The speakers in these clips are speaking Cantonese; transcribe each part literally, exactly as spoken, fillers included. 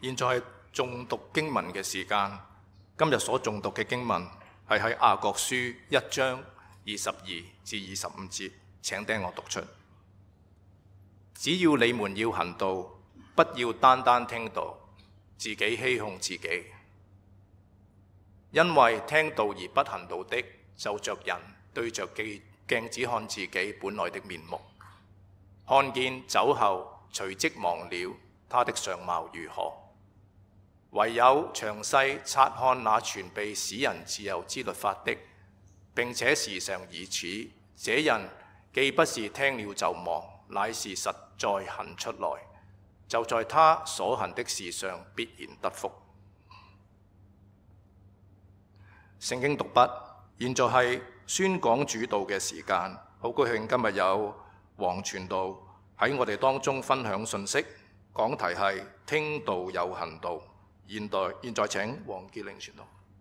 現在係誦讀經文嘅時間。今日所誦讀嘅經文係喺雅各書一章二十二至二十五節。請聽我讀出：只要你們要行道，不要單單聽道，自己欺哄自己。因為聽道而不行道的，就着人對着鏡子看自己本來的面目，看見走後，隨即忘了他的相貌如何。唯有詳細察看那全備使人自由之律法的，並且時常如此，這人既不是聽了就忘，乃是實在行出來，就在他所行的事上必然得福。聖經讀畢，現在係宣講主道嘅時間。好高興今日有黃傳道喺我哋當中分享信息，講題係聽道又行道。現在現在請黃潔玲傳道。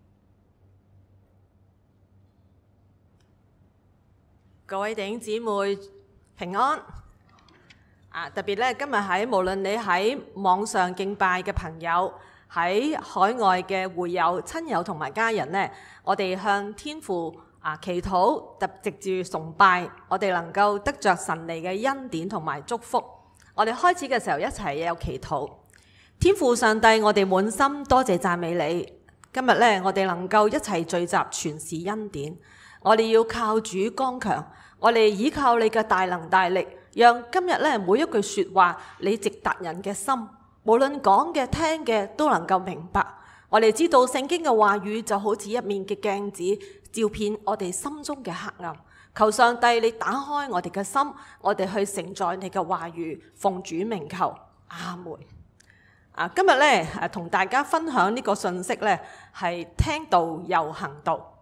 各位弟兄姊妹平安啊！特別咧，今日喺無論你喺網上敬拜嘅朋友，喺海外嘅會友、親友同埋家人呢，我哋向天父啊祈禱，特藉住崇拜，我哋能夠得着神嚟嘅恩典同埋祝福。我哋開始嘅時候一齊有祈禱。天父上帝，我哋滿心多謝讚美你。今日呢，我哋能夠一齊聚集全是恩典。我哋要靠主剛強，我哋依靠你嘅大能大力，讓今日呢每一句說話，你直達人嘅心，無論講嘅聽嘅都能夠明白。我哋知道聖經嘅話語就好似一面嘅鏡子，照遍我哋心中嘅黑暗。求上帝你打開我哋嘅心，我哋去承載你嘅話語，奉主名求，阿門。啊，今日咧誒同大家分享呢個信息咧，係聽道又行道。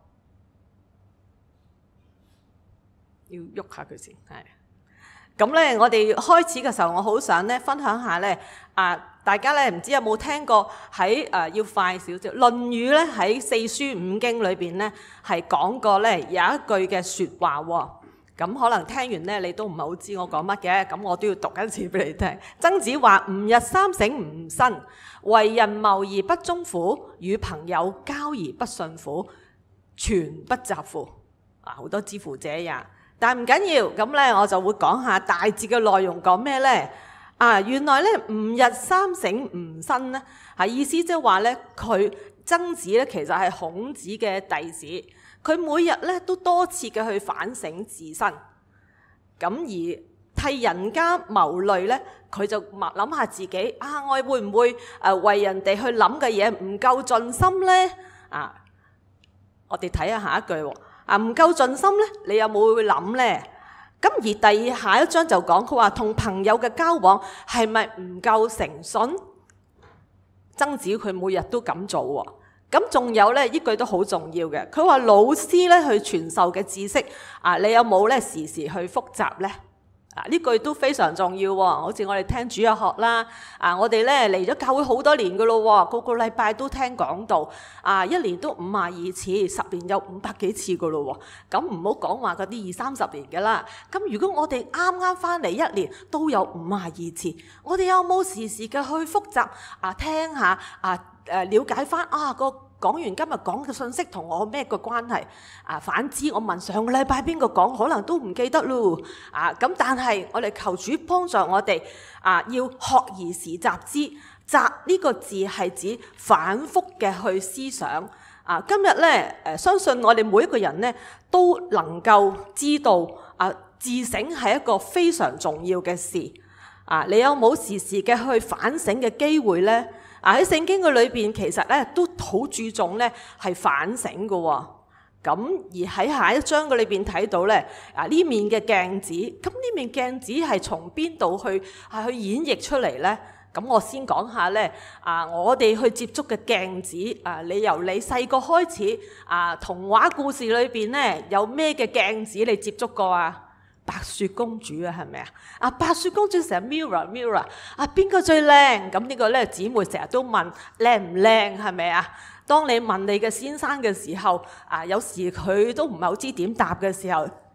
要喐下佢先，係。咁咧，我哋開始嘅時候，我好想咧分享下咧，啊，大家咧唔知有冇聽過喺誒、呃、要快少少，《論語》咧喺四書五經裏邊咧係講過咧有一句嘅説話喎、哦。咁可能聽完咧，你都唔係好知我講乜嘅，咁我都要讀一次俾你聽。曾子話：吾日三省吾身，為人謀而不忠乎？與朋友交而不信乎？全不責乎？啊，好多之乎者也。但唔緊要，咁咧我就會講下大致嘅內容講咩咧？啊，原來咧吾日三省吾身咧，係意思即係話咧，佢曾子咧其實係孔子嘅弟子。佢每日咧都多次嘅去反省自身，咁而替人家謀慮咧，佢就諗下自己啊，我會唔會誒為人哋去諗嘅嘢唔夠盡心咧？啊，我哋睇下下一句喎，啊唔夠盡心咧，你有冇會諗咧？咁而第二下一章就講佢話同朋友嘅交往係咪唔夠誠信？曾子佢每日都咁做喎。咁仲有咧，呢句都好重要嘅。佢話老師咧去傳授嘅知識啊，你有冇咧時時去復習咧？啊，呢句都非常重要喎。好似我哋聽主日學啦，啊，我哋咧嚟咗教會好多年噶咯喎，個個禮拜都聽講道，啊，一年都五十二次，十年有五百幾次噶咯喎。咁唔好講話嗰啲二三十年噶啦。咁如果我哋啱啱翻嚟一年都有五十二次，我哋有冇時時嘅去復習啊？聽下啊？誒了解翻啊個講完今日講嘅信息同我咩個關係啊？反之，我問上個禮拜邊個講，可能都唔記得咯啊！咁但係我哋求主幫助我哋啊，要學而時習之。習呢個字係指反覆嘅去思想啊。今日咧誒，相信我哋每一個人咧都能夠知道啊，自省係一個非常重要嘅事啊！你有冇時時嘅去反省嘅機會咧？啊！喺聖經嘅裏邊，其實咧都好注重咧係反省嘅喎。咁而喺下一章嘅裏邊睇到咧，啊呢面嘅鏡子，咁呢面鏡子係從邊度去係去演繹出嚟咧？咁我先講下咧，啊我哋去接觸嘅鏡子，啊你由你細個開始，啊童話故事裏邊咧有咩嘅鏡子你接觸過啊？白雪公主啊，係咪啊？啊，白雪公主成日 mirror mirror， 啊邊個最靚？咁呢個咧姊妹成日都問靚唔靚，係咪啊？當你問你嘅先生嘅時候，啊有時佢都唔係好知點答嘅時候，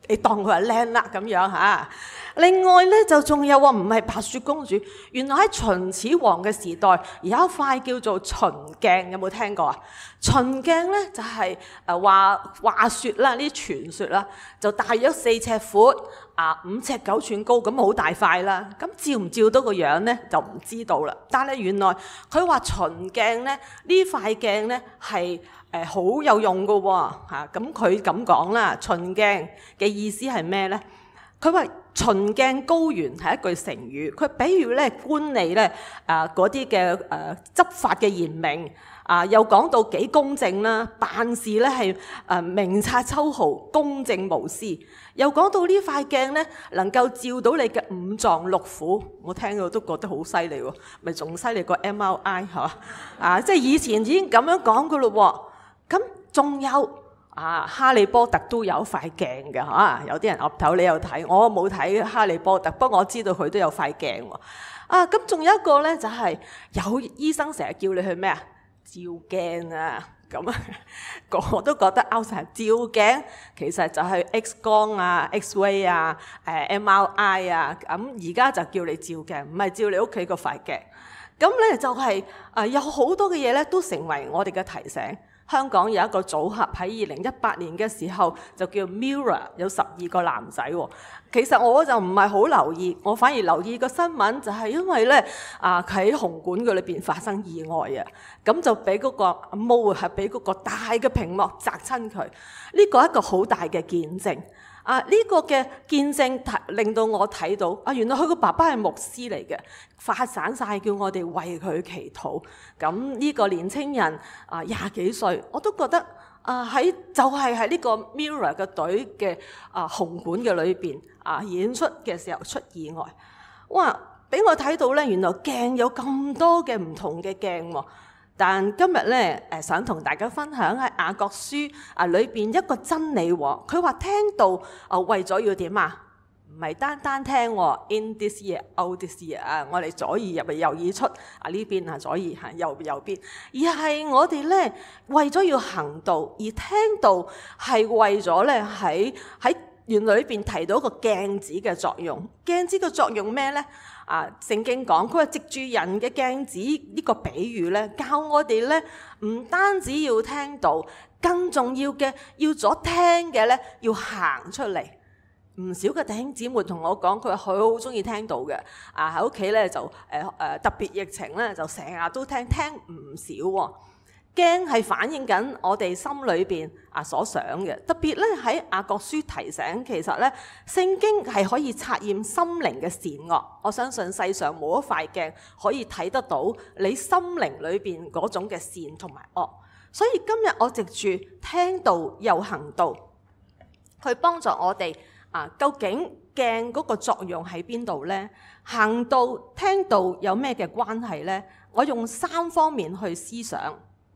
你當佢係靚啦咁樣嚇。另外咧就仲有話唔係白雪公主，原來喺秦始皇嘅時代有一塊叫做秦鏡，有冇聽過啊？秦鏡咧就係誒話話説啦，呢啲傳說啦，就大約四尺闊啊，五尺九寸高，咁好大塊啦。咁照唔照到個樣咧就唔知道啦。但係原來佢話秦鏡咧呢塊鏡咧係誒好有用㗎喎嚇。咁佢咁講啦，秦鏡嘅意思係咩咧？佢話秦鏡高懸係一句成語，佢比喻咧官吏咧啊嗰啲嘅誒執法嘅嚴明啊，又講到幾公正啦，辦事咧係誒明察秋毫、公正無私，又講到呢塊鏡咧能夠照到你嘅五臟六腑，我聽到都覺得好犀利喎，咪仲犀利過 M R I 係嘛？啊，即係以前已經咁樣講噶咯喎，咁仲有。啊，哈利波特都有塊鏡嘅嚇，有啲人岌頭你有睇，我冇睇哈利波特，不過我知道佢都有塊鏡喎。啊，咁仲有一個咧，就係、是、有醫生成日叫你去咩啊？照鏡啊，咁啊，我都覺得拗晒。照鏡其實就係 X 光啊、X ray 啊、誒 M R I 啊，咁而家就叫你照鏡，唔係照你屋企個塊鏡。咁咧就係、是、誒有好多嘅嘢咧，都成為我哋嘅提醒。香港有一個組合喺二零一八年嘅時候就叫 Mirror， 有十二個男仔喎。其實我就唔係好留意，我反而留意個新聞就係因為咧啊喺紅館嘅裏邊發生意外啊，咁就俾嗰個毛係俾嗰個大嘅屏幕砸親佢。呢個係一個好大嘅見證啊！呢個嘅見證令到我睇到啊，原來佢個爸爸係牧師嚟嘅，發散晒叫我哋為佢祈禱。咁呢個年青人啊廿幾歲，我都覺得啊喺就係喺呢個 Mirror 嘅隊嘅啊紅館嘅裏邊啊演出嘅時候出意外。哇！俾我睇到咧，原來鏡有咁多嘅唔同嘅鏡喎。但今日咧，誒想同大家分享喺雅各書啊裏邊一個真理喎。佢話聽到啊，為咗要點啊？唔係單單聽喎 ，in this year, out this year 啊，我哋左耳入嚟右耳出啊，呢邊啊左耳嚇右右邊，而係我哋咧為咗要行道，而聽到係為咗咧喺喺原來裏邊提到一個鏡子嘅作用。鏡子嘅作用咩咧？啊，聖經講佢話藉住人嘅鏡子呢個比喻咧，教我哋咧唔單止要聽到，更重要嘅要咗聽嘅咧要行出嚟。唔少嘅弟兄姊妹同我講，佢話佢好中意聽到嘅。啊喺屋企咧就誒誒、呃、特別疫情咧就成日都聽聽唔少喎。鏡係反映緊我哋心裏邊啊所想嘅，特別咧喺雅各書提醒，其實咧聖經係可以察驗心靈嘅善惡。我相信世上冇一塊鏡可以睇得到你心靈裏邊嗰種嘅善同埋惡。所以今日我藉住聽道又行道，去幫助我哋啊，究竟鏡嗰個作用喺邊度呢？行道聽道有咩嘅關係呢？我用三方面去思想。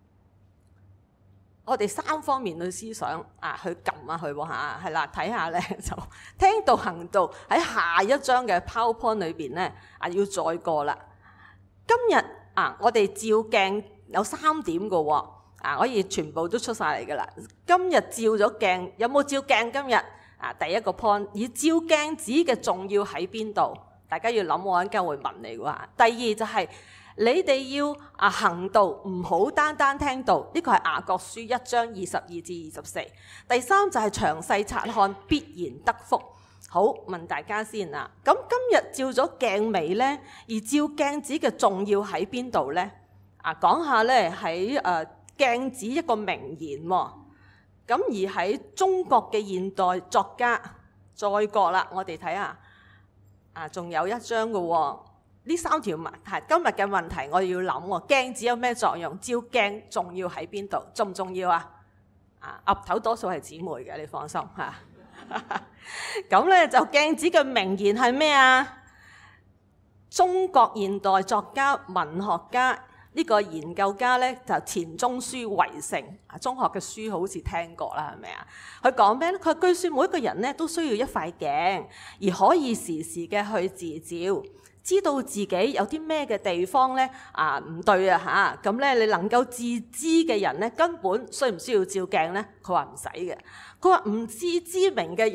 我哋三方面去思想啊，去撳下去喎嚇，係啦，睇下咧就聽道行道喺下一章嘅 PowerPoint 裏邊咧啊，要再過啦。今日啊，我哋照鏡有三點嘅喎啊，可以全部都出晒嚟㗎啦。今日照咗鏡，有冇照鏡？今日啊，第一個 point， 而照鏡子嘅重要喺邊度？大家要諗，我一陣間會問你㗎。第二就係、是。你哋要啊行道，唔好單單聽道，呢個係雅各書一章二十二至二十四。第三就係詳細察看，必然得福。好，問大家先啊，咁今日照咗鏡未呢？而照鏡子嘅重要喺邊度呢？啊，講下呢喺誒鏡子一個名言喎。咁而喺中國嘅現代作家再國啦，我哋睇下啊，仲有一章嘅喎。呢三條問題，今日嘅問題我哋要諗喎，鏡子有咩作用？照鏡重要喺邊度？重唔重要啊？啊，岌頭多數係姊妹嘅，你放心嚇。咁咧就鏡子嘅名言係咩啊？中國現代作家、文學家呢個研究家咧就錢鍾書圍城啊，中學嘅書好似聽過啦，係咪啊？佢講咩咧？佢據說每一個人咧都需要一塊鏡，而可以時時嘅去自照。知道自己有啲咩嘅地方咧啊唔對啊嚇，咁咧你能夠自知嘅人咧根本需唔需要照鏡咧？佢話唔使嘅。佢話唔自知明嘅人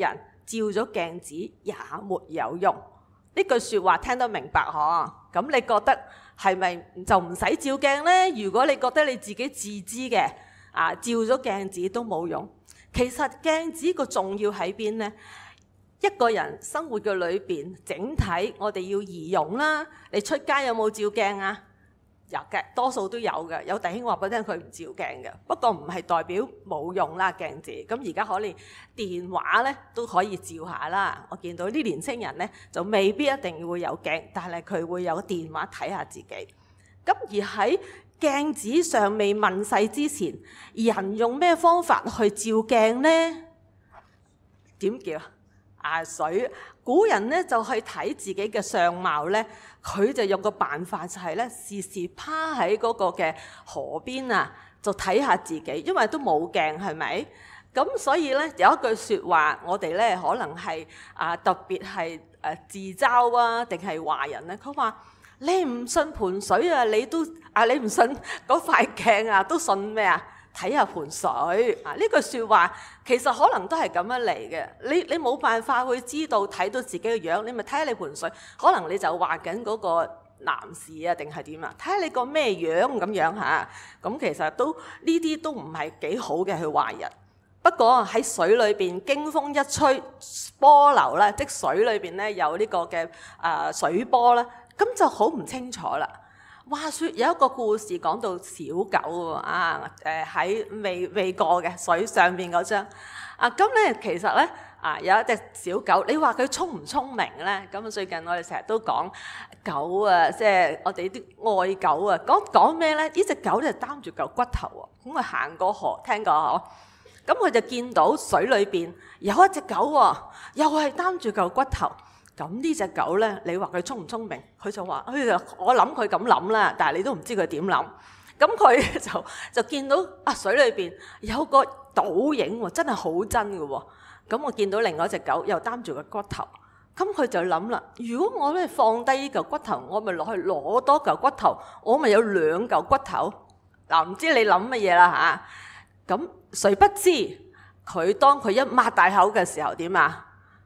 照咗鏡子也沒有用。呢句説話聽得明白嗬？咁你覺得係咪就唔使照鏡呢？如果你覺得你自己自知嘅啊，照咗鏡子都冇用。其實鏡子個重要喺邊呢？一個人生活嘅裏邊，整體我哋要儀容啦。你出街有冇照鏡啊？有嘅，多數都有嘅。有弟兄話俾我聽，佢唔照鏡嘅。不過唔係代表冇用啦，鏡子。咁而家可能電話咧都可以照下啦。我見到啲年青人咧就未必一定會有鏡，但係佢會有電話睇下自己。咁而喺鏡子尚未問世之前，人用咩方法去照鏡呢？點叫啊？水古人咧就去睇自己嘅相貌咧，佢就用個辦法就係咧，時時趴喺嗰個嘅河邊啊，就睇下自己，因為都冇鏡係咪？咁所以咧有一句説話，我哋咧可能係啊特別係誒自嘲啊，定係華人咧？佢話你唔信盆水啊，你都啊你唔信嗰塊鏡啊，都信咩啊？睇下盆水啊！呢句説話其實可能都係咁樣嚟嘅。你你冇辦法去知道睇到自己嘅樣，你咪睇下你盆水。可能你就話緊嗰個男士啊，定係點啊？睇下你個咩樣咁樣嚇。咁其實都呢啲都唔係幾好嘅去話人。不過喺水裏邊，經風一吹，波流咧，即水裏邊咧有呢個嘅誒、呃、水波啦，咁就好唔清楚啦。話說有一個故事講到小狗喎啊，誒喺未未過嘅水上邊嗰張啊，咁咧其實咧啊有一隻小狗，你話佢聰唔聰明咧？咁最近我哋成日都講狗啊，即係我哋啲愛狗啊，講講咩咧？呢隻狗咧擔住嚿骨頭喎，咁佢行過河，聽過嗬？咁佢就見到水裏邊有一隻狗喎，又係擔住嚿骨頭。咁呢隻狗咧，你話佢聰唔聰明？佢就話：哎呀，我諗佢咁諗啦，但係你都唔知佢點諗。咁佢就就見到啊，水裏邊有個倒影喎，真係好真嘅喎。咁我見到另外一隻狗又擔住個骨頭，咁佢就諗啦：如果我咧放低呢嚿骨頭，我咪落去攞多嚿骨頭，我咪有兩嚿骨頭。嗱，唔知你諗乜嘢啦嚇？咁誰不知佢當佢一擘大口嘅時候點啊？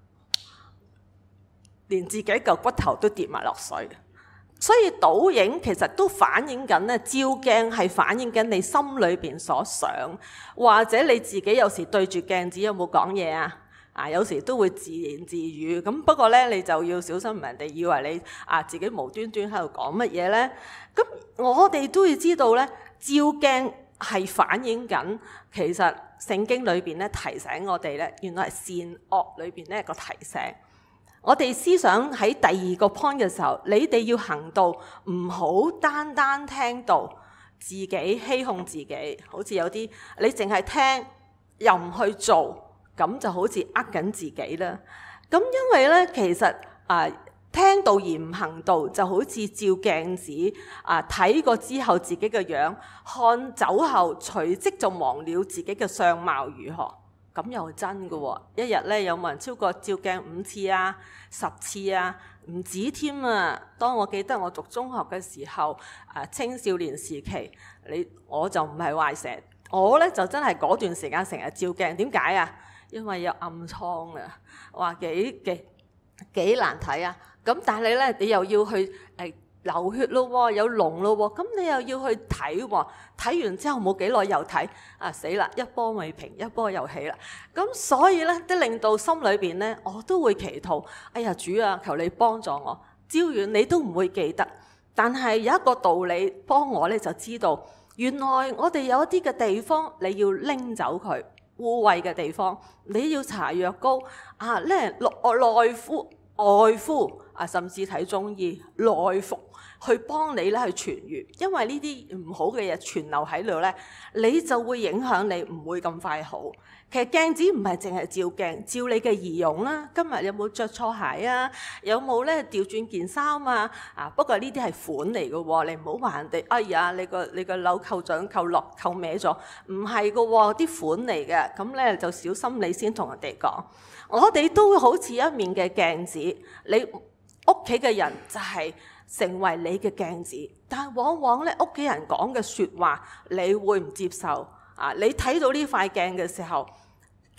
連自己嚿骨頭都跌埋落水，所以倒影其實都反映緊咧，照鏡係反映緊你心裏邊所想，或者你自己有時對住鏡子有冇講嘢啊？啊，有時都會自言自語，咁不過咧你就要小心人哋以為你啊自己無端端喺度講乜嘢咧。咁我哋都要知道咧，照鏡係反映緊，其實聖經裏邊咧提醒我哋咧，原來係善惡裏邊咧個提醒。我哋思想喺第二個 point 嘅時候，你哋要行道，唔好單單聽道，自己欺哄自己，好似有啲你淨係聽又唔去做，咁就好似呃緊自己啦。咁因為咧，其實啊聽道而唔行道，就好似照鏡子啊睇過之後自己嘅樣，看走後隨即就忘了自己嘅相貌如何。咁又真嘅喎，一日咧有冇人超過照鏡五次啊、十次啊？唔止添啊！當我記得我讀中學嘅時候，啊青少年時期，你我就唔係話成，我咧就真係嗰段時間成日照鏡。點解啊？因為有暗瘡啊，話幾幾幾難睇啊！咁但係咧，你又要去誒、呃、流血咯，有膿咯，咁你又要去睇喎，睇完之後冇幾耐又睇，啊死啦！一波未平，一波又起啦。咁所以咧，都令到心裏邊咧，我都會祈禱，哎呀主啊，求你幫助我。照完你都唔會記得，但係有一個道理幫我咧，就知道原來我哋有一啲嘅地方你要拎走佢污穢嘅地方，你要搽藥膏啊咧內內敷外敷啊，甚至睇中醫內服。去幫你咧去痊愈，因為呢啲唔好嘅嘢存留喺度咧，你就會影響你，唔會咁快好。其實鏡子唔係淨係照鏡，照你嘅儀容啦。今日有冇着錯鞋啊？有冇咧調轉件衫啊？啊，不過呢啲係款嚟嘅喎，你唔好話人哋，哎呀，你個你個紐扣長扣落扣歪咗，唔係嘅喎，啲款嚟嘅。咁咧就小心你先同人哋講。我哋都好似一面嘅鏡子，你屋企嘅人就係、是。成為你嘅鏡子，但係往往咧屋企人講嘅説話，你會唔接受啊？你睇到呢塊鏡嘅時候，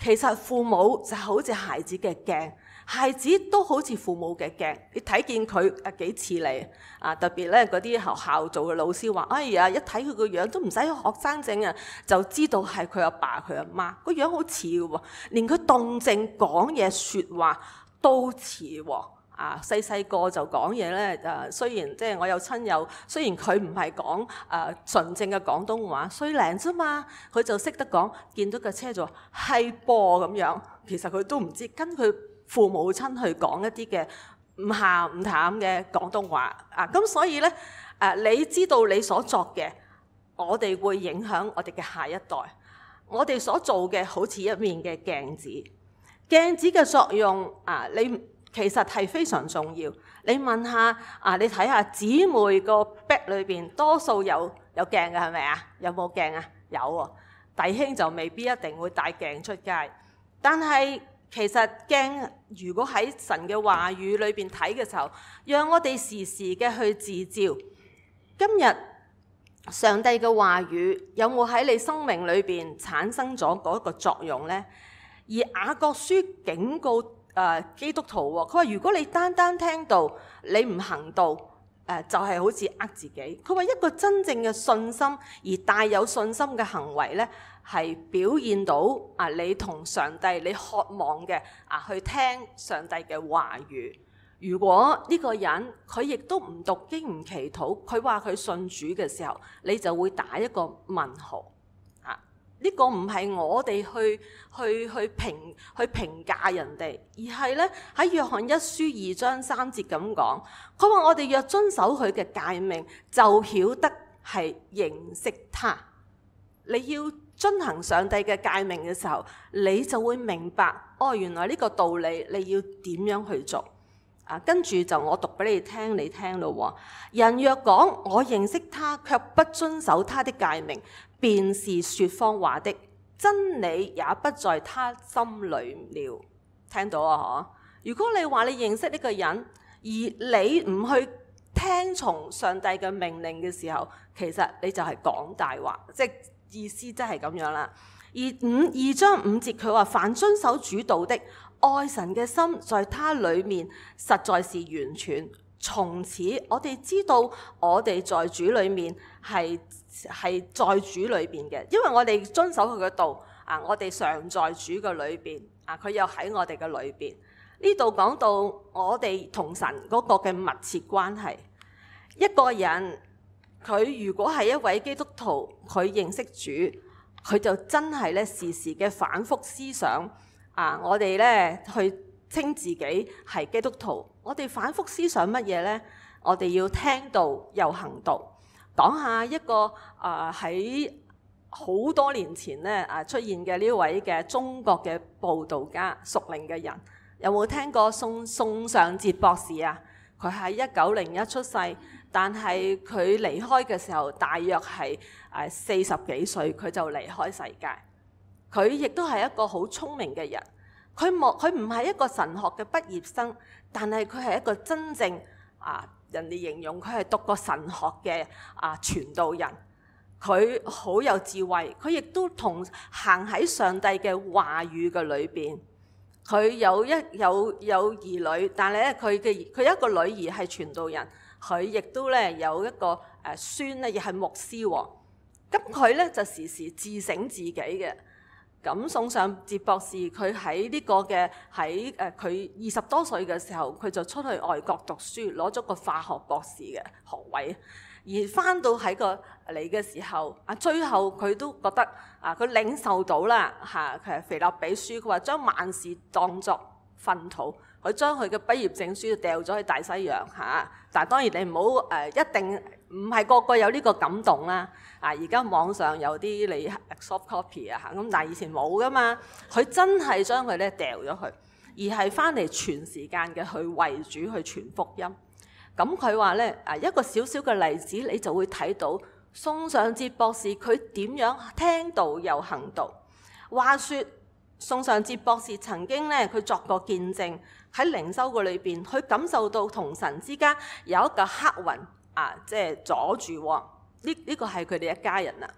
其實父母就好似孩子嘅鏡，孩子都好似父母嘅鏡。你睇見佢啊幾似你啊？特別咧嗰啲學校做嘅老師話：哎呀，一睇佢個樣都唔使學生證啊，就知道係佢阿爸佢阿媽，個樣好似嘅喎，連佢動靜講嘢説話都似喎。啊，細細個就講嘢咧，誒雖然即係我有親友，雖然佢唔係講誒純正嘅廣東話，歲零啫嘛，佢就識得講，見到架車就話係噃咁樣。其實佢都唔知，跟佢父母親去講一啲嘅唔鹹唔淡嘅廣東話啊。咁所以咧誒，你知道你所作嘅，我哋會影響我哋嘅下一代。我哋所做嘅好似一面嘅鏡子，鏡子嘅作用啊，你。其實係非常重要。你問下啊，你睇下姊妹個 bag 裏邊多數有有鏡嘅係咪啊？有冇鏡啊？有喎。弟兄就未必一定會帶鏡出街。但係其實鏡如果喺神嘅話語裏邊睇嘅時候，讓我哋時時嘅去自照。今日上帝嘅話語有冇喺你生命裏邊產生咗嗰個作用呢？而雅各書警告誒、呃、基督徒喎，佢話如果你單單聽道，你唔行道，誒、呃、就係、是、好似呃自己。佢話一個真正嘅信心而帶有信心嘅行為咧，係表現到啊你同上帝你渴望嘅啊去聽上帝嘅話語。如果呢個人佢亦都唔讀經唔祈禱，佢話佢信主嘅時候，你就會打一個問號。呢個唔係我哋去去去評去評價人哋，而係咧喺約翰一書二章三節咁講，佢話我哋若遵守佢嘅誡命，就曉得係認識他。你要遵行上帝嘅誡命嘅時候，你就會明白，哦，原來呢個道理你要點樣去做。啊，跟住就我讀俾你聽，你聽咯。人若講我認識他，卻不遵守他的誡命，便是説謊話的，真理也不在他心裏了。聽到啊？嗬！如果你話你認識呢個人，而你唔去聽從上帝嘅命令嘅時候，其實你就係講大話，即係意思真係咁樣啦。而五二章五節佢話：凡遵守主道的，愛神嘅心在他裏面實在是完全。從此我哋知道我哋在主裏面係係在主裏邊嘅，因為我哋遵守佢嘅道啊，我哋常在主嘅裏邊啊，佢又喺我哋嘅裏邊。呢度講到我哋同神嗰個嘅密切關係。一個人佢如果係一位基督徒，佢認識主，佢就真係咧時時嘅反覆思想啊，我哋咧去稱自己係基督徒，我哋反覆思想乜嘢呢？我哋要聽道又行道。講下一個啊喺好多年前咧啊出現嘅呢位嘅中國嘅佈道家屬靈嘅人，有冇聽過宋宋尚節博士啊？佢喺一九零一出世，但係佢離開嘅時候大約係誒四十幾歲，佢就離開世界。佢亦都係一個好聰明嘅人。佢冇佢唔係一個神學嘅畢業生，但係佢係一個真正啊，人哋形容佢係讀過神學嘅啊傳道人。佢好有智慧，佢亦都同行喺上帝嘅話語嘅裏邊。佢有一有有兒女，但係咧佢嘅佢有一個女兒係傳道人，佢亦都咧有一個誒孫咧，亦係牧師喎。咁佢咧就時時自省自己嘅。咁宋尚節博士佢喺呢個嘅喺誒佢二十多歲嘅時候，佢就出去外國讀書，攞咗個化學博士嘅學位。而翻到喺個嚟嘅時候，啊最後佢都覺得啊佢領受到啦嚇，佢係腓立比書，佢話將萬事當作糞土，佢將佢嘅畢業證書掉咗去大西洋嚇。但係當然你唔好誒一定唔係個個有呢個感動啦。啊而家網上有啲你 soft copy 啊嚇，咁但係以前冇噶嘛。佢真係將佢咧掉咗去，而係翻嚟全時間嘅去為主去傳福音。咁佢話咧，啊一個小小嘅例子，你就會睇到宋尚節博士佢點樣聽道又行道。話說宋尚節博士曾經咧，佢作過見證喺靈修嘅裏邊，佢感受到同神之間有一個黑雲啊，即係阻住喎。呢、這、呢個係佢哋一家人啊。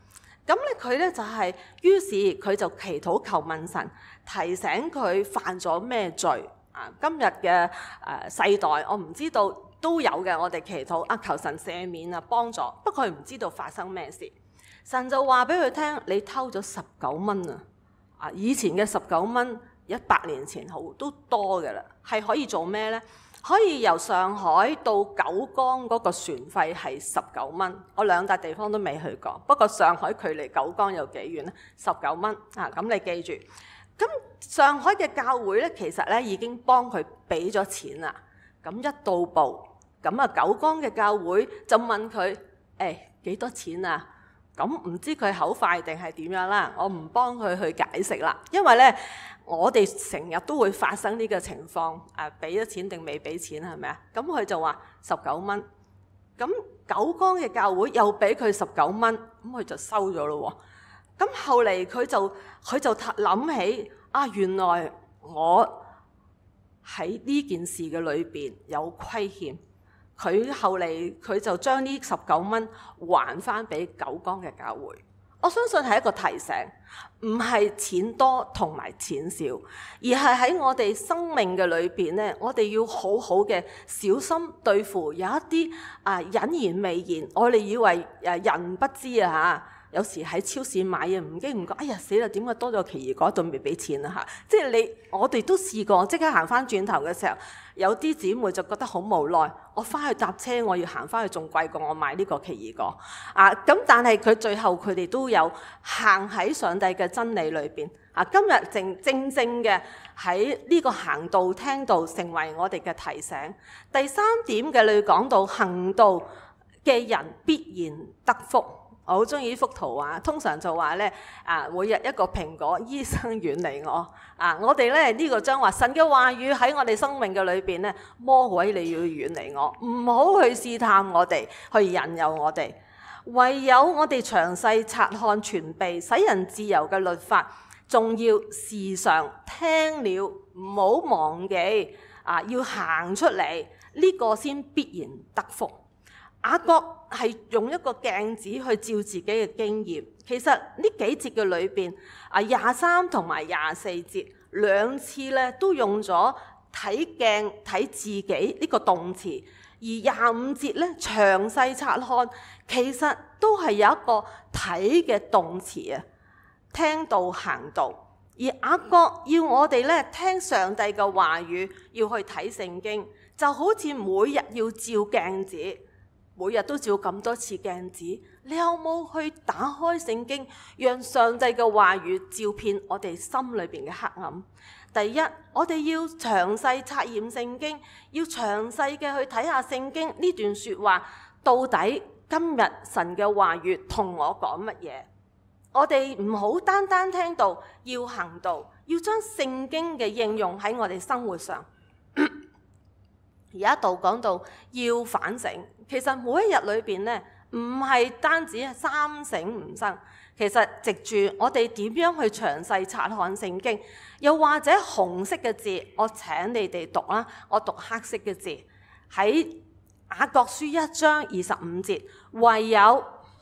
咁咧佢咧就係、是，於是佢就祈禱求問神，提醒佢犯咗咩罪啊？今日嘅誒世代，我唔知道都有嘅，我哋祈禱啊，求神赦免啊，幫助。不過佢唔知道發生咩事，神就話俾佢聽：你偷咗十九蚊啊！啊，以前嘅十九蚊，一百年前好都多嘅啦，係可以做咩呢？可以由上海到九江嗰個船費係十九蚊，我兩笪地方都未去過。不過上海距離九江有幾遠咧？十九蚊啊！咁你記住。咁上海嘅教會咧，其實咧已經幫佢俾咗錢啦。咁一到埗，咁啊九江嘅教會就問佢：誒幾多錢啊？咁唔知佢口快定係點樣啦？我唔幫佢去解釋啦，因為咧。我哋成日都會發生呢個情況，誒俾咗錢定未俾錢係咪啊？咁佢就話十九蚊，咁九江嘅教會又俾佢十九蚊，咁佢就收咗咯喎。咁後嚟佢就佢就諗起啊，原來我喺呢件事嘅裏邊有虧欠，佢後嚟佢就將呢十九蚊還翻俾九江嘅教會。我相信係一個提醒，唔係錢多同埋錢少，而係喺我哋生命嘅裏邊咧，我哋要好好嘅小心對付有一啲啊隱然未然，我哋以為誒人不知啊嚇。有時喺超市買嘢唔經唔覺，哎呀死啦！點解多咗奇異果度未俾錢啊嚇？即係你我哋都試過，即刻行翻轉頭嘅時候，有啲姊妹就覺得好無奈。我翻去搭車，我要行翻去仲貴過我買呢個奇異果啊！咁但係佢最後佢哋都有行喺上帝嘅真理裏邊啊！今日正正正嘅喺呢個行道聽道成為我哋嘅提醒。第三點嘅你講到行道嘅人必然得福。我好中意呢幅圖畫，通常就話咧啊，每日一個蘋果，醫生遠離我啊！我哋咧呢、呢個將話神嘅話語喺我哋生命嘅裏邊咧，魔鬼你要遠離我，唔好去試探我哋，去引誘我哋。唯有我哋詳細察看全備使人自由嘅律法，仲要時常聽了，唔好忘記啊！要行出嚟，呢、呢個先必然得福。雅各係用一個鏡子去照自己嘅經驗。其實呢幾節嘅裏邊啊，廿三同埋廿四節兩次咧都用咗睇鏡睇自己呢個動詞，而廿五節咧詳細察看，其實都係有一個睇嘅動詞啊。聽道行道，而雅各要我哋咧聽上帝嘅話語，要去睇聖經，就好似每日要照鏡子。每日都照咁多次鏡子，你有冇去打開聖經，讓上帝嘅話語照遍我哋心裏邊嘅黑暗？第一，我哋要詳細察驗聖經，要詳細嘅去睇下聖經呢段說話，到底今日神嘅話語同我講乜嘢？我哋唔好單單聽到，要行道，要將聖經嘅應用喺我哋生活上。而一度講到要反省，其實每一日裏邊咧，唔係單止三省吾身，其實藉住我哋點樣去詳細察看聖經，又或者紅色嘅字，我請你哋讀啦，我讀黑色嘅字，喺雅各書一章二十五節，唯有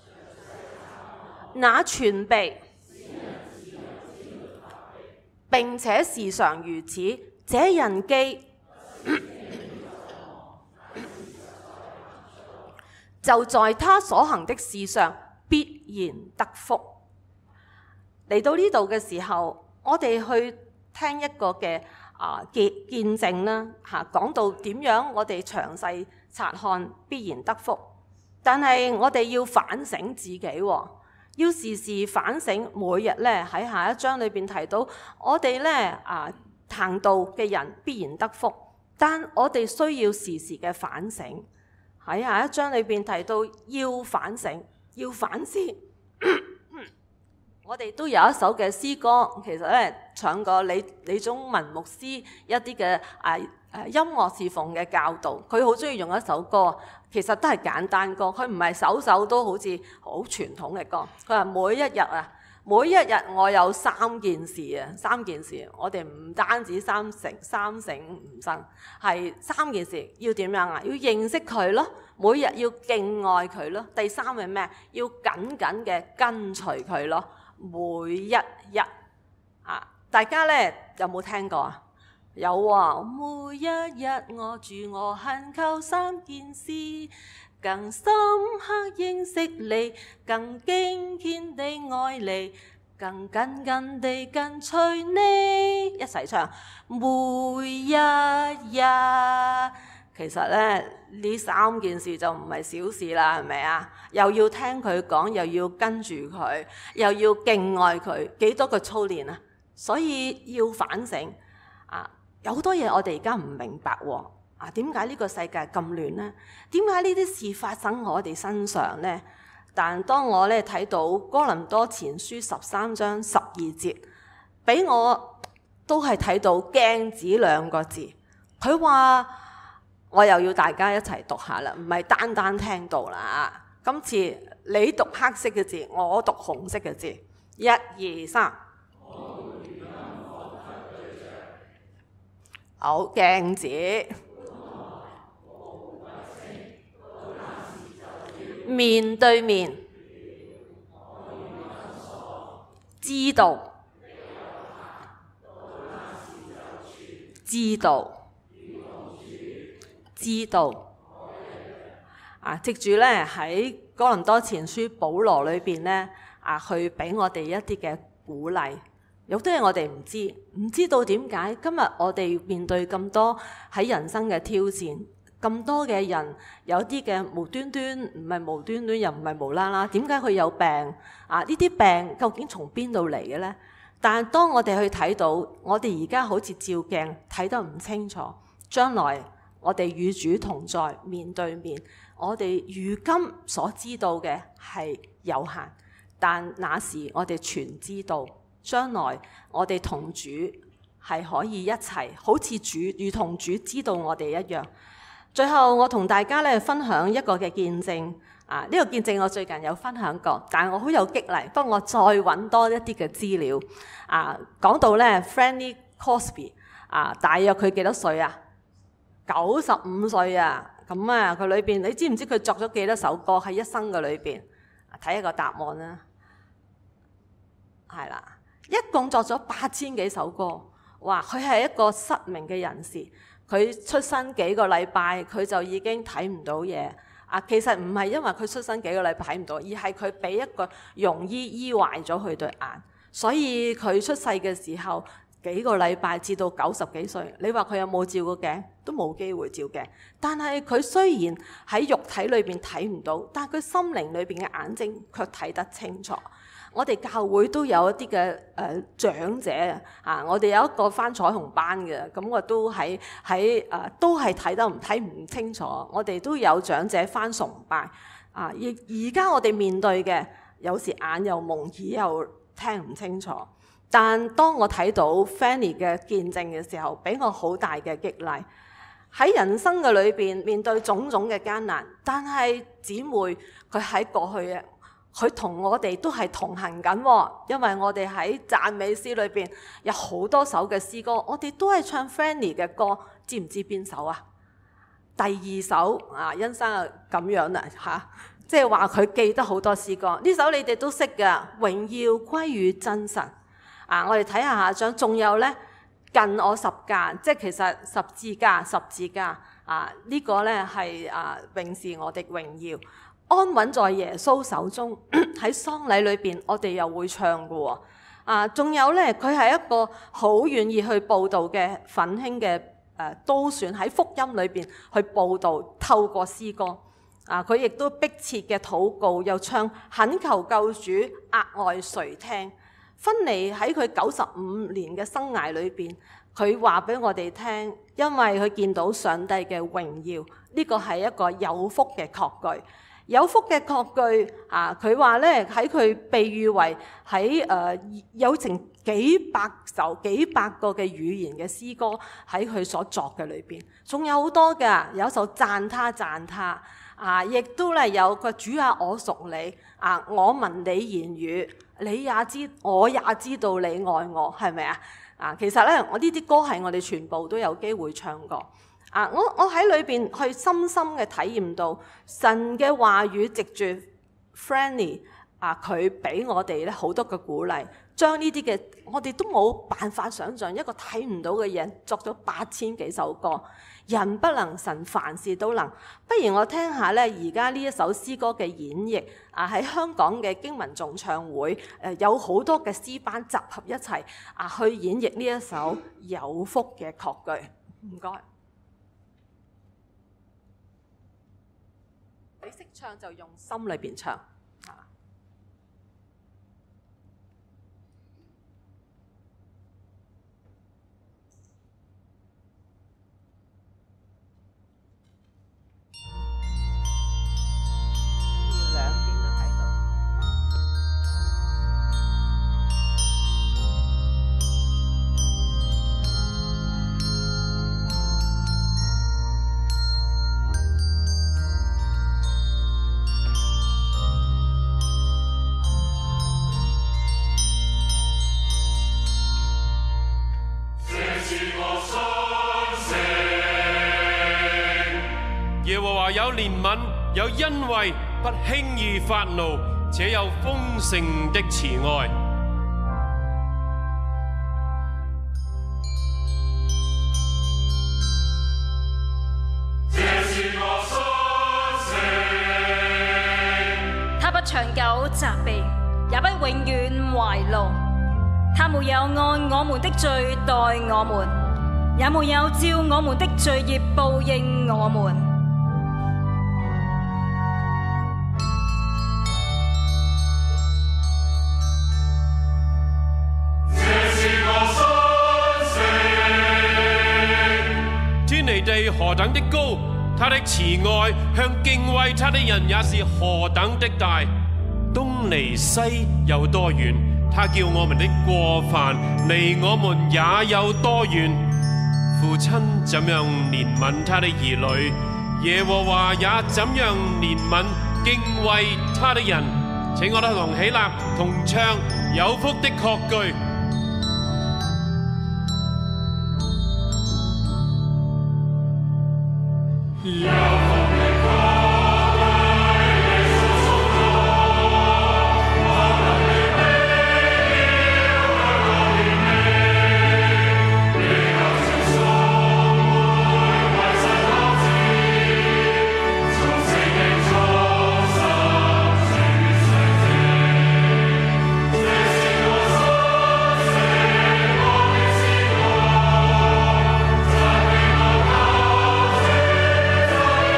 那全備並且時常如此，這人既就在他所行的事上必然得福。嚟到呢度嘅時候，我哋去聽一個嘅啊見見證啦嚇，講到點樣我哋詳細察看必然得福。但係我哋要反省自己喎，要時時反省。每日咧喺下一章裏邊提到，我哋咧啊行道嘅人必然得福，但我哋需要時時嘅反省。喺下一章裏邊提到要反省，要反思。我哋都有一首嘅詩歌，其實咧唱過李李宗文牧師一啲嘅誒誒音樂侍奉嘅教導，佢好中意用一首歌，其實都係簡單歌，佢唔係首首都好似好傳統嘅歌。佢話每一日啊， 每一日我有三件事啊，三件事，我哋唔單止三成三省吾身，係三件事要點樣啊？要認識佢咯，每日要敬愛佢咯。第三係咩？要緊緊嘅跟隨佢咯，每一日啊！大家咧有冇聽過啊？有啊！每一日我住我懇求三件事，更深刻認識你，更敬虔地愛你，更緊緊地跟隨你。一齊唱，每一日。其實咧呢三件事就唔係小事啦，係咪啊？又要聽佢講，又要跟住佢，又要敬愛佢，幾多個操練啊！所以要反省啊！有好多嘢我哋而家唔明白喎。啊，點解呢個世界咁亂呢？點解呢啲事發生喺我哋身上呢？但當我咧睇到哥林多前書十三章十二節，俾我都係睇到鏡子兩個字。佢話我又要大家一齊讀下啦，唔係單單聽到啦。今次你讀黑色嘅字，我讀紅色嘅字。一二三。好，鏡子。面對面，知道，知道，知道。啊，藉住咧喺哥林多前書保羅裏邊咧，啊，去俾我哋一啲嘅鼓勵。有啲嘢我哋唔知，唔知道點解今日我哋面對咁多喺人生嘅挑戰。咁多嘅人，有啲嘅無端端，唔係無端端，又唔係無啦啦，點解佢有病啊？呢啲病究竟從邊度嚟嘅呢？但係當我哋去睇到，我哋而家好似照鏡睇得唔清楚，將來我哋與主同在，面對面，我哋如今所知道嘅係有限，但那時我哋全知道，將來我哋同主係可以一齊，好似主如同主知道我哋一樣。最後我同大家咧分享一個嘅見證，啊呢、這個見證我最近有分享過，但係我好有激勵，不過我再揾多一啲嘅資料，啊講到咧 Fanny Crosby， 啊大約佢幾多歲啊？九十五歲啊，咁啊佢裏邊你知唔知佢作咗幾多首歌喺一生嘅裏邊？睇一個答案啦，係啦，一共作咗八千幾首歌，哇！佢係一個失明嘅人士。佢出生幾個禮拜，佢就已經睇唔到嘢。啊，其實唔係因為佢出生幾個禮拜睇唔到，而係佢俾一個庸醫醫壞咗佢對眼，所以佢出世嘅時候幾個禮拜至到九十幾歲，你話佢有冇照過鏡？都冇機會照鏡。但係佢雖然喺肉體裏邊睇唔到，但係佢心靈裏邊嘅眼睛卻睇得清楚。我哋教會都有一啲嘅誒長者啊，我哋有一個返彩虹班嘅，咁我都喺喺誒都係睇得唔睇唔清楚。我哋都有長者返崇拜啊，而而家我哋面對嘅有時眼又蒙，耳又聽唔清楚。但當我睇到 Fanny 嘅見證嘅時候，俾我好大嘅激勵。喺人生嘅裏邊面對種種嘅艱難，但係姊妹佢喺過去嘅。佢同我哋都係同行緊，因為我哋喺讚美詩裏邊有好多首嘅詩歌，我哋都係唱 Fanny 嘅歌，知唔知邊首啊？第二首啊，恩生啊咁樣啦嚇，即係話佢記得好多詩歌，呢首你哋都識㗎，榮耀歸於真神啊！我哋睇下下張，仲有呢近我十架，即係其實十字架十字架啊，呢、這個呢係啊永是我的榮耀。安穩在耶穌手中，喺喪禮裏邊，我哋又會唱嘅喎。啊，仲有呢，佢係一個好願意去報導嘅奮興嘅誒，都算喺福音裏邊去報導，透過詩歌。啊，佢亦都迫切嘅禱告，又唱懇求救主，額外垂聽。芬尼喺佢九十五年嘅生涯裏邊，佢話俾我哋聽，因為佢見到上帝嘅榮耀，呢個係一個有福嘅確據。有福嘅確據啊！佢話咧喺佢被譽為喺誒、呃、有成幾百首幾百個嘅語言嘅詩歌喺佢所作嘅裏邊，仲有好多㗎。有一首讚他讚他啊，亦都咧有個主啊，我屬你啊，我聞你言語，你也知，我也知道你愛我，係咪啊？啊，其實咧，我呢啲歌係我哋全部都有機會唱過。啊，我我喺裏邊去深深嘅體驗到神嘅話語，藉住 Franny 啊，佢俾我哋咧好多嘅鼓勵，將呢啲嘅我哋都冇辦法想像一個睇唔到嘅嘢，作咗八千幾首歌。人不能，神凡事都能。不如我聽下咧，而家呢一首詩歌嘅演繹啊，喺香港嘅經文頌唱會，誒有好多嘅詩班集合一齊啊，去演繹呢一首有福嘅確據。唔該，你識唱就用心裏邊唱。 耶和華有憐憫，有恩惠，不輕易發怒，且有豐盛的慈愛。 這是我心聲。他不長久責備，也不永遠懷怒。他沒有按我們的罪待我們，也沒有照我們的罪孽報應我們。 地何等的高，他的慈愛向敬畏他的人也是何等的大。東離西有多遠，他叫我們的過犯離我們也有多遠。父親怎樣憐憫他的兒女，耶和華也怎樣憐憫敬畏他的人。請我哋同起立，同唱有福的確據。 我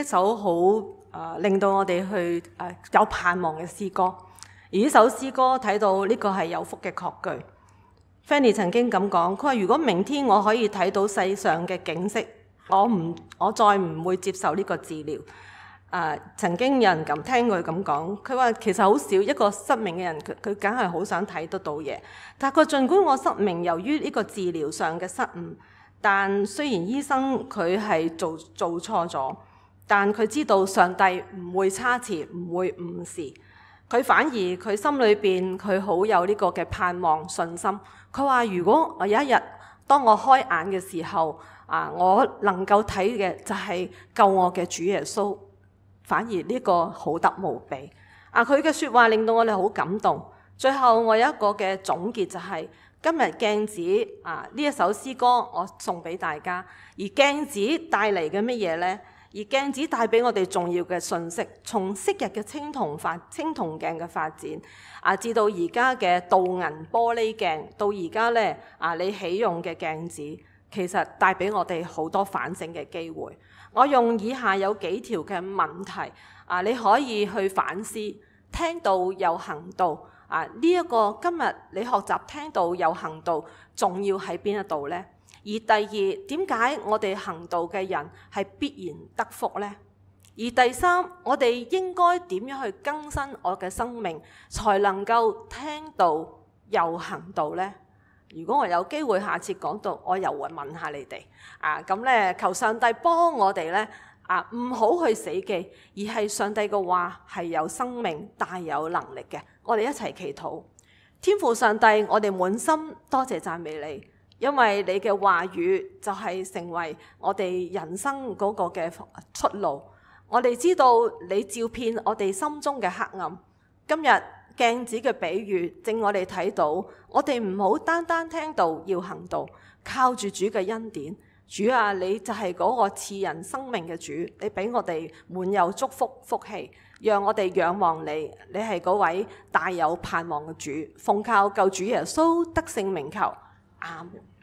一首好誒、呃、令到我哋去誒、呃、有盼望嘅詩歌。而呢首詩歌睇到呢個係有福嘅確據。Fanny 曾經咁講，佢話如果明天我可以睇到世上嘅景色，我唔我再唔會接受呢個治療。啊，曾經有人咁聽佢咁講，佢話其實好少一個失明嘅人，佢佢梗係好想睇得到嘢。但係佢儘管我失明，由於呢個治療上嘅失誤，但雖然醫生佢係做做錯咗，但佢知道上帝唔會差池，唔會誤事。佢反而佢心裏邊佢好有呢個嘅盼望信心。佢話如果我有一日當我開眼嘅時候，啊，我能夠睇嘅就係救我嘅主耶穌。反而呢個好得無比啊！佢嘅説話令到我哋好感動。最後我有一個嘅總結就係、是、今日鏡子啊呢一首詩歌我送俾大家。而鏡子帶嚟嘅乜嘢呢？而鏡子帶俾我哋重要嘅信息，從昔日嘅青銅發青銅鏡嘅發展啊，至到而家嘅鍍銀玻璃鏡，到而家呢啊你起用嘅鏡子，其實帶俾我哋好多反省嘅機會。我用以下有幾條嘅問題啊，你可以去反思。聽道又行道啊，呢、這、一個今日你學習聽道又行道，重要喺邊一度呢？而第二，點解我哋行道嘅人係必然得福呢？而第三，我哋應該點樣去更新我嘅生命，才能夠聽道又行道呢？如果我有機會下次講到，我又會問下你哋啊，咁咧求上帝幫我哋咧啊，唔好去死記，而係上帝嘅話係有生命、大有能力嘅。我哋一齊祈禱。天父上帝，我哋滿心多謝讚美你，因為你嘅話語就係成為我哋人生嗰個嘅出路。我哋知道你照遍我哋心中嘅黑暗。今日鏡子嘅比喻，正我哋睇到，我哋唔好單單聽道要行道，靠住主嘅恩典。主啊，你就係嗰個賜人生命嘅主，你俾我哋滿有祝福福氣，讓我哋仰望你。你係嗰位大有盼望嘅主，奉靠救主耶穌得勝名求，阿門。